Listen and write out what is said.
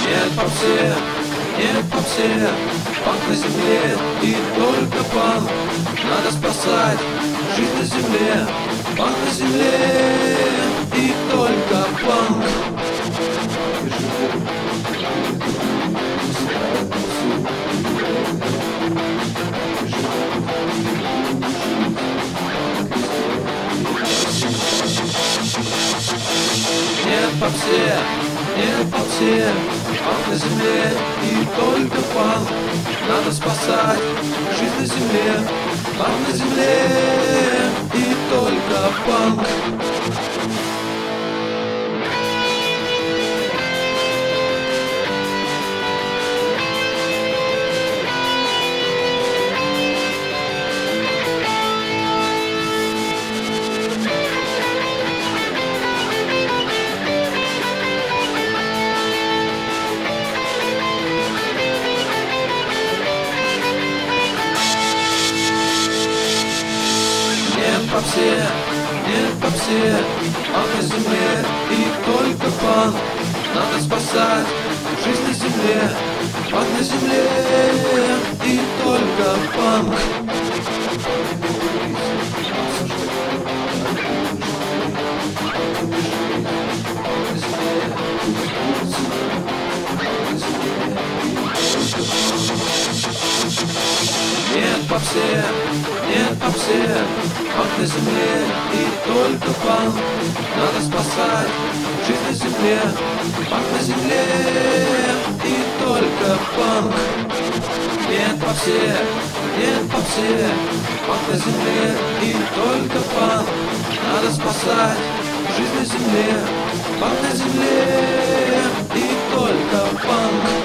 Нет попсе, нет попсе, панк на земле и только панк. Надо спасать жизнь на земле, панк на земле и только панк. Нет попсе, нет попсе, панк на земле и только панк. Надо спасать жизнь на земле, панк на земле и только панк. Нет попсе, нет попсе, панк на земле и только панк. Надо спасать жизнь на земле, панк на земле и только панк. Нет попсе, нет попсе, панк на земле и только панк. Надо спасать жизнь на земле, панк на земле и только панк. Нет попсе, нет попсе, панк на земле и только панк. Надо спасать жизнь на земле, панк на земле и только панк.